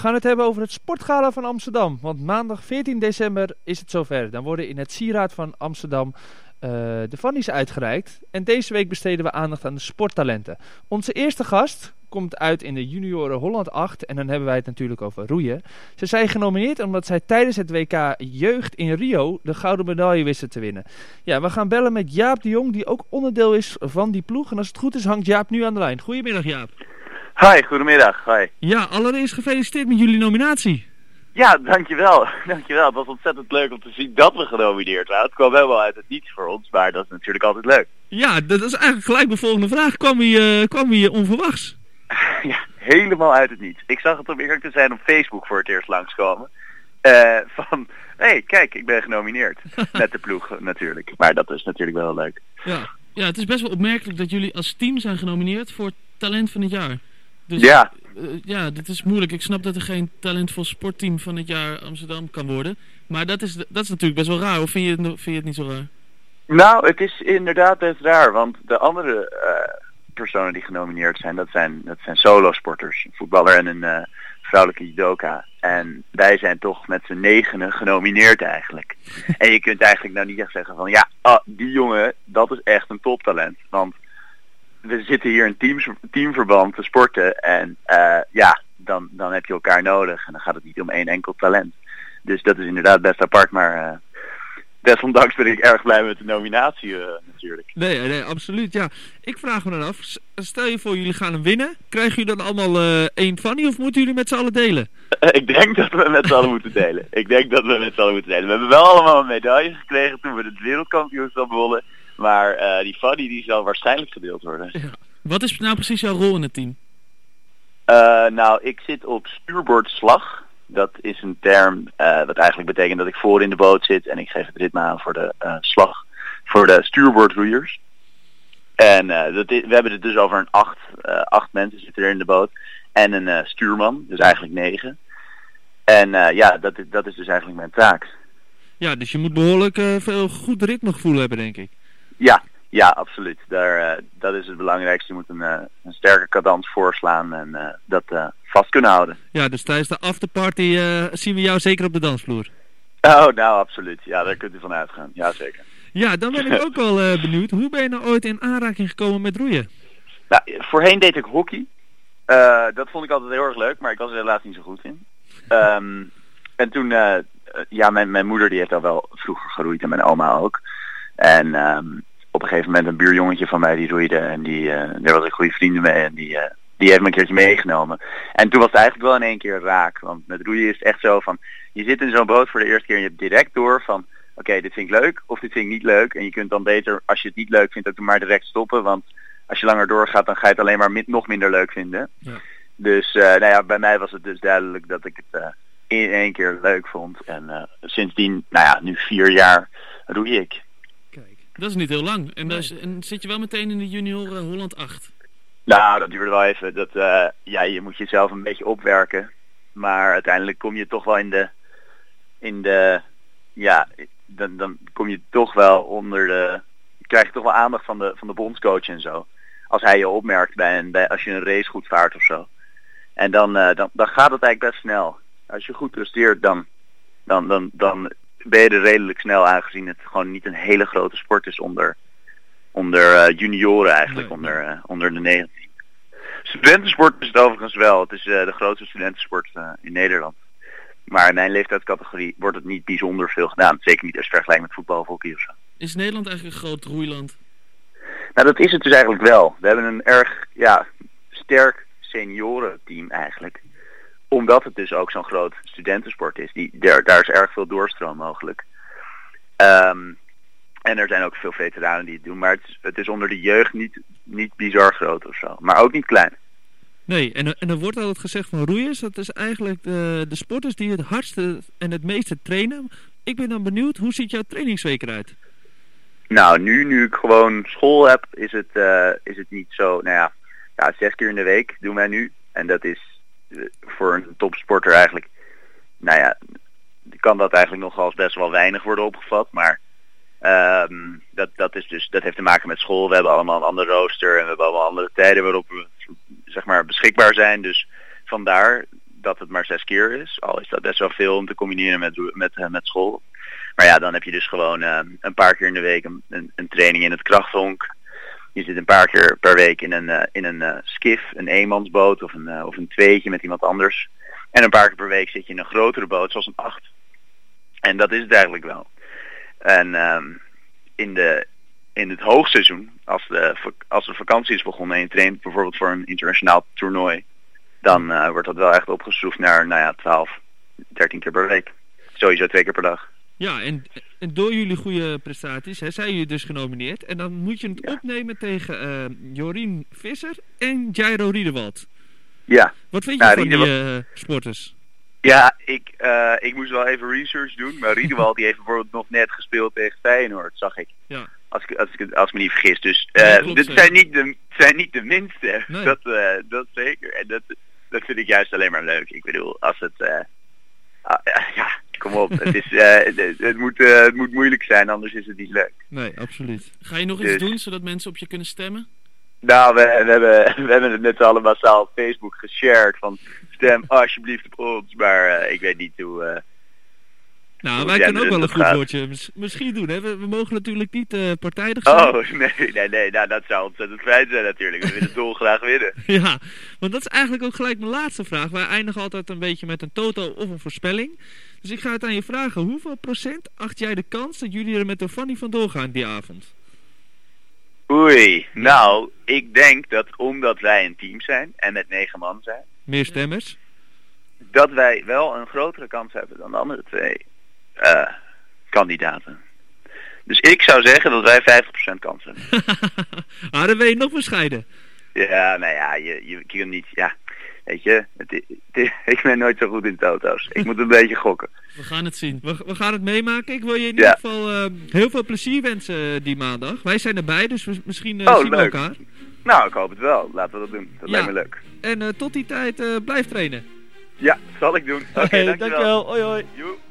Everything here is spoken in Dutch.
We gaan het hebben over het Sportgala van Amsterdam. Want maandag 14 december is het zover. Dan worden in het Sieraad van Amsterdam de Fannies uitgereikt. En deze week besteden we aandacht aan de sporttalenten. Onze eerste gast komt uit in de junioren Holland 8. En dan hebben wij het natuurlijk over roeien. Ze zijn genomineerd omdat zij tijdens het WK Jeugd in Rio de gouden medaille wisten te winnen. Ja, we gaan bellen met Jaap de Jong, die ook onderdeel is van die ploeg. En als het goed is, hangt Jaap nu aan de lijn. Goedemiddag, Jaap. Hi, goedemiddag. Hi. Ja, allereerst gefeliciteerd met jullie nominatie. Ja, dankjewel. Dankjewel. Het was ontzettend leuk om te zien dat we genomineerd waren. Het kwam wel uit het niets voor ons, maar dat is natuurlijk altijd leuk. Ja, dat is eigenlijk gelijk mijn volgende vraag. Kwam je onverwachts? Ja, helemaal uit het niets. Ik zag het om eerlijk te zijn op Facebook voor het eerst langskomen. Van, hé, kijk, ik ben genomineerd. Met de ploeg natuurlijk. Maar dat is natuurlijk wel leuk. Ja, het is best wel opmerkelijk dat jullie als team zijn genomineerd voor talent van het jaar. Dus, ja. Dit is moeilijk. Ik snap dat er geen talentvol sportteam van het jaar Amsterdam kan worden. Maar dat is natuurlijk best wel raar. Of vind je het niet zo raar? Nou, het is inderdaad best raar. Want de andere personen die genomineerd zijn, dat zijn solo-sporters. Een voetballer en een vrouwelijke judoka. En wij zijn toch met z'n 9 genomineerd eigenlijk. En je kunt eigenlijk nou niet echt zeggen van ja, die jongen, dat is echt een toptalent. Want we zitten hier in teamverband te sporten en dan heb je elkaar nodig en dan gaat het niet om één enkel talent. Dus dat is inderdaad best apart, maar desondanks ben ik erg blij met de nominatie natuurlijk. Nee, absoluut, ja. Ik vraag me dan af, stel je voor jullie gaan hem winnen, krijgen jullie dan allemaal één Fanny of moeten jullie met z'n allen delen? Ik denk dat we met z'n allen moeten delen. We hebben wel allemaal een medaille gekregen toen we het wereldkampioenschap wonnen. Maar die Fanny die zal waarschijnlijk gedeeld worden. Ja. Wat is nou precies jouw rol in het team? Nou, ik zit op stuurboordslag. Dat is een term wat eigenlijk betekent dat ik voor in de boot zit en ik geef het ritme aan voor de slag. Voor de stuurboordroeiers. En we hebben het dus over een 8 mensen zitten er in de boot. En een stuurman, dus eigenlijk 9. En dat is dus eigenlijk mijn taak. Ja, dus je moet behoorlijk veel goed ritmegevoel hebben, denk ik. Ja, absoluut. Dat is het belangrijkste. Je moet een sterke cadans voorslaan en dat vast kunnen houden. Ja, dus tijdens de afterparty zien we jou zeker op de dansvloer. Oh, nou absoluut. Ja, daar kunt u van uitgaan. Ja, zeker. Ja, dan ben ik ook wel benieuwd. Hoe ben je nou ooit in aanraking gekomen met roeien? Nou, voorheen deed ik hockey. Dat vond ik altijd heel erg leuk, maar ik was er helaas niet zo goed in. En toen, mijn moeder die heeft al wel vroeger geroeid en mijn oma ook. En op een gegeven moment een buurjongetje van mij die roeide en daar was ik goede vrienden mee en die heeft me een keertje meegenomen. En toen was het eigenlijk wel in één keer raak, want met roeien is het echt zo van, je zit in zo'n boot voor de eerste keer en je hebt direct door van, oké, dit vind ik leuk of dit vind ik niet leuk. En je kunt dan beter, als je het niet leuk vindt, ook maar direct stoppen, want als je langer doorgaat, dan ga je het alleen maar nog minder leuk vinden. Ja. Dus bij mij was het dus duidelijk dat ik het in één keer leuk vond. En sindsdien, nu 4 jaar roei ik. Dat is niet heel lang. En zit je wel meteen in de junioren Holland 8? Nou, dat duurde wel even. Je moet jezelf een beetje opwerken. Maar uiteindelijk kom je toch wel dan kom je toch wel krijg je toch wel aandacht van de bondscoach en zo. Als hij je opmerkt als je een race goed vaart of zo. En dan gaat het eigenlijk best snel. Als je goed presteert, dan ben je er redelijk snel, aangezien het gewoon niet een hele grote sport is onder junioren eigenlijk, onder de 19. Studentensport is het overigens wel. Het is de grootste studentensport in Nederland. Maar in mijn leeftijdscategorie wordt het niet bijzonder veel gedaan. Zeker niet als je vergelijkt met voetbal of hockey of zo. Is Nederland eigenlijk een groot roeiland? Nou, dat is het dus eigenlijk wel. We hebben een erg sterk seniorenteam eigenlijk. Omdat het dus ook zo'n groot studentensport is. Daar is erg veel doorstroom mogelijk. En er zijn ook veel veteranen die het doen. Maar het is onder de jeugd niet bizar groot of zo. Maar ook niet klein. Nee, en er wordt altijd gezegd van roeiers. Dat is eigenlijk de sporters die het hardste en het meeste trainen. Ik ben dan benieuwd, hoe ziet jouw trainingsweek eruit? Nou, nu ik gewoon school heb, is het niet zo... 6 keer in de week doen wij nu. En dat is voor een topsporter eigenlijk... kan dat eigenlijk nog als best wel weinig worden opgevat. Maar dat heeft te maken met school. We hebben allemaal een ander rooster en we hebben allemaal andere tijden waarop we beschikbaar zijn. Dus vandaar dat het maar 6 keer is. Al is dat best wel veel om te combineren met school. Maar ja, dan heb je dus gewoon een paar keer in de week een training in het krachthonk. Je zit een paar keer per week in een skiff, een eenmansboot of een tweetje met iemand anders. En een paar keer per week zit je in een grotere boot, zoals een 8. En dat is het eigenlijk wel. En in het hoogseizoen, als de vakantie is begonnen en je traint bijvoorbeeld voor een internationaal toernooi, dan wordt dat wel echt opgeschroefd naar 12, 13 keer per week. Sowieso 2 keer per dag. Ja, en door jullie goede prestaties zijn jullie dus genomineerd. En dan moet je het opnemen tegen Jorien Visser en Jairo Riedewald. Ja. Wat vind je van die sporters? Ja, ik moest wel even research doen. Maar Riedewald die heeft bijvoorbeeld nog net gespeeld tegen Feyenoord, zag ik. Ja. Als ik me niet vergis. Dus dit zijn niet de minste. Nee. Dat zeker. En dat vind ik juist alleen maar leuk. Ik bedoel, als het... kom op. Het moet moeilijk zijn, anders is het niet leuk. Nee, absoluut. Ga je nog iets doen, zodat mensen op je kunnen stemmen? Nou, we hebben het net z'n allen massaal op Facebook geshared van stem alsjeblieft op ons, maar ik weet niet hoe... Nou, wij kunnen ook wel een goed woordje misschien doen, hè? We mogen natuurlijk niet partijdig zijn. Oh, nee, nou, dat zou ontzettend fijn zijn natuurlijk. We willen het dolgraag winnen. Ja, want dat is eigenlijk ook gelijk mijn laatste vraag. Wij eindigen altijd een beetje met een toto of een voorspelling. Dus ik ga het aan je vragen. Hoeveel procent acht jij de kans dat jullie er met de Fanny vandoor gaan die avond? Oei, nou, ik denk dat omdat wij een team zijn en met 9 man zijn... Meer stemmers? Dat wij wel een grotere kans hebben dan de andere 2 kandidaten. Dus ik zou zeggen dat wij 50% kans hebben. Dan ben je nog bescheiden. Ja, nou ja, je kunt niet... Ja, weet je, ik ben nooit zo goed in toto's. Ik moet een beetje gokken. We gaan het zien. We gaan het meemaken. Ik wil je in ieder geval heel veel plezier wensen die maandag. Wij zijn erbij, dus misschien zien we elkaar. Nou, ik hoop het wel. Laten we dat doen. Dat lijkt me leuk. En tot die tijd blijf trainen. Ja, zal ik doen. Oké, dankjewel. Hoi hoi. Joe.